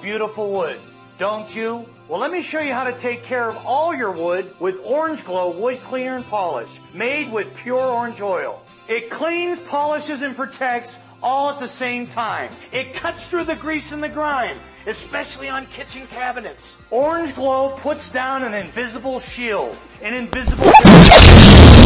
love beautiful wood, don't you? Well, let me show you how to take care of all your wood with Orange Glo Wood Cleaner and Polish, made with pure orange oil. It cleans, polishes, and protects all at the same time. It cuts through the grease and the grime, especially on kitchen cabinets. Orange Glo puts down an invisible shield, an invisible